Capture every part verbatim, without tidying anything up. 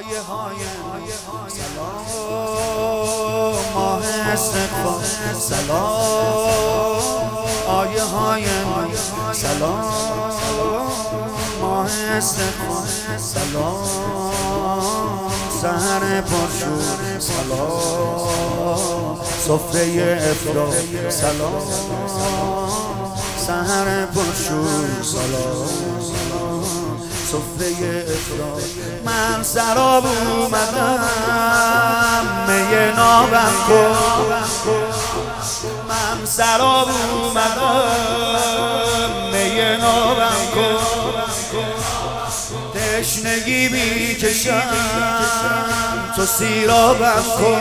سلام ماه استقبال، سلام آیه های سلام ماه استقبال، سلام سحر پرشور، سلام سفره افطار، سلام سحر پرشور، سلام سفره افطار. من سراب اومدم می نابم کن، من سراب اومدم می نابم کن، تشنگی بیکشم تو سیرابم کن،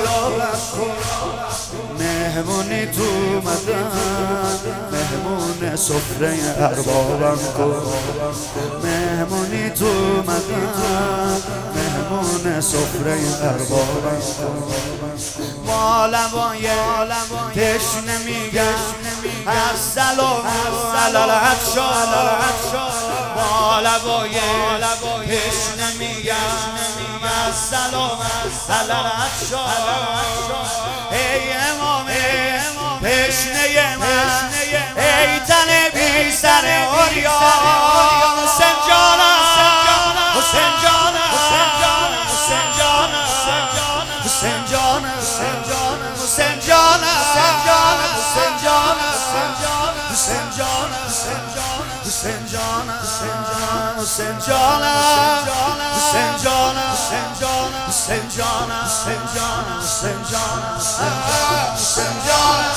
مهمونی تو اومدم مهمون سفره اربابم کن، مهمونی تو اومدم مهمون سفره اربابم کن. ما لبای تشنه میگم السلام علی العطشان، ما لبای تشنه میگم السلام علی العطشان. ای امام تشنه من، ای تن بی سر عریان، حسین جانم حسین جانم حسین جانم حسین جانم حسین جانم حسین جانم حسین جانم حسین جانم حسین جانم حسین جانم حسین جانم حسین جانم حسین جانم حسین جانم حسین جانم حسین جانم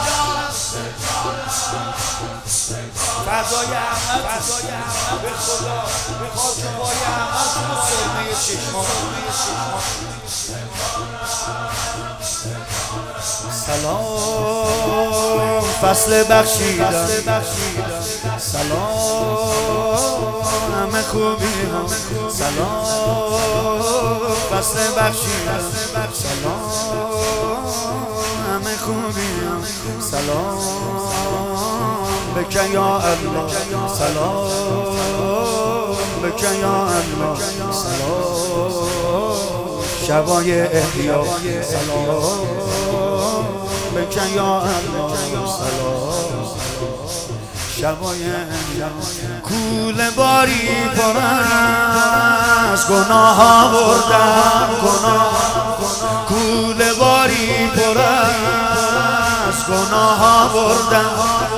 فضای احمد فضای احمد به خدا به خاک پای احمد تو سرمه چشمان. سلام فصل بخشیدن، سلام همه خوبی ها، سلام فصل بخشیدن، سلام همه خوبی ها، سلام بکن یا الله، سلام بکن یا الله، سلام شبای احیا، سلام بکن یا الله، سلام شبای احیا. کوله باری پر از گناه آوردم، گناه کوله باری پر از گناه آوردم،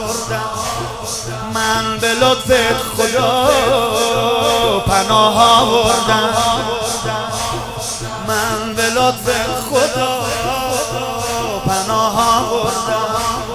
من به لطفت خدا پناه آوردم، من به لطفت خدا پناه آوردم،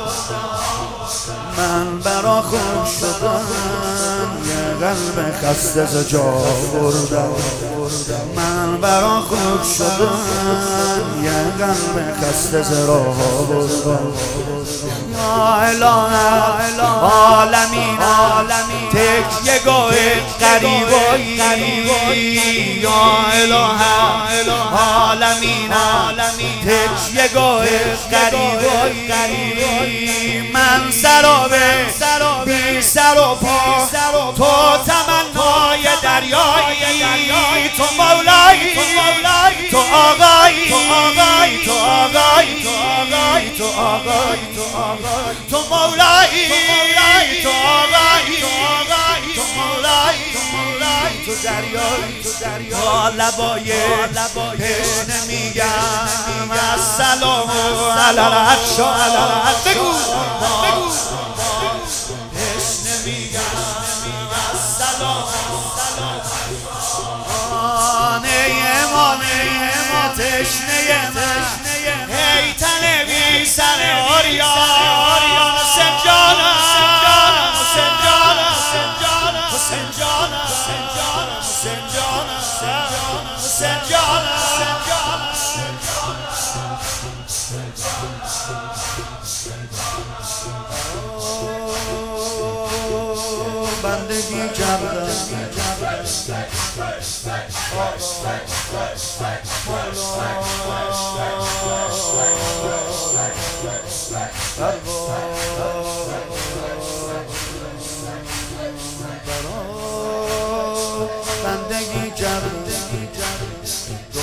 من برا خوب شدن یه قلب خسته ز جا بردم، من برا خوب شدن یه قلب خسته ز راه بردم. یا اله عالمین تکیه گاه غریبایی، یا اله عالمین تکیه گاه غریبایی. من سرابه بی سر و پا، تو تمنای دریایی، تو مولایی تو آقایی تو آقایی تو آقایی تو آقایی تو مولایی تو آقایی تو مولایی تو دریایی تا لبای تشنه میگم السلام علی العطشان. بگو بگو تشنه میگم السلام آنه امامه تشنه من، ای تن بی سر عریان، حسین جانم حسین جانم حسین جانم حسین جانم حسین جانم بندگی کردم بندگی کردم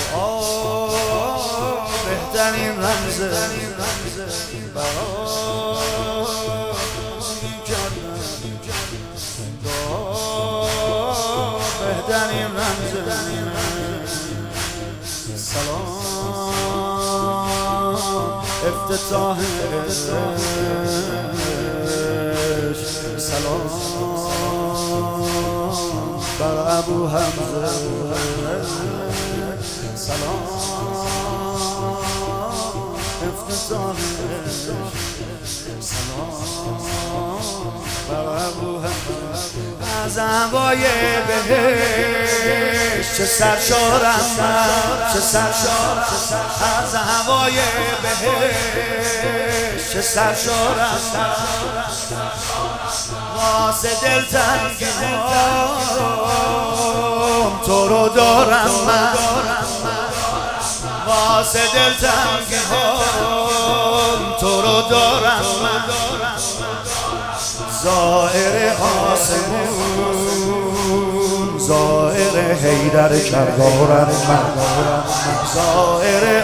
این رمز سلام افتتاح سلام بر ابو حمزه سلام افتتاح سلام بر ابو حمزه از هوای بهشت چه سرشارم من چه سرشارم از هوای بهشت چه سرشارم من واسه دلتنگی‌هام تو رو دارم من واسه دلتنگی‌هام تو رو دارم من زائر آسمون زائر حیدر کردارم من زائر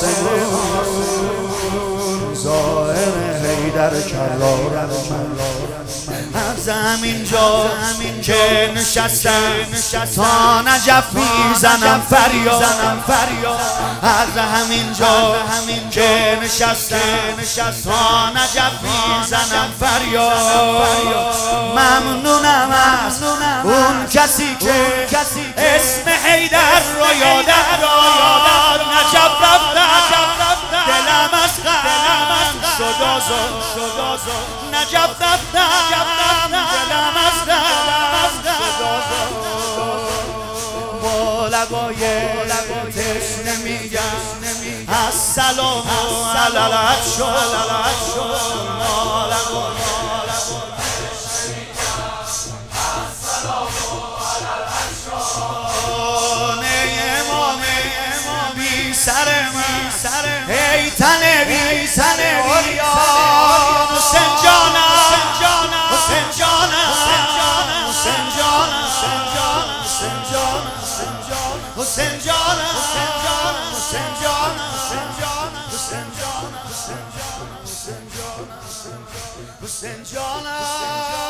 آسمون زائر حیدر کردارم من از همینجا که نشستم تا نجف میزنم فریاد از همینجا که نشستم تا نجف میزنم فریاد ممنونم از اون کسی که اسم حیدر رو یادم داد نجف رفتم دلم از غم شد آزاد نجف رفتم دلم از غم شد آزاد با لبای تشنه میگم السلام علالت شد سر من ای تن بی تن اوریان حسین جانم حسین جانم حسین جانم حسین جانم حسین جانم حسین جانم حسین جانم حسین جانم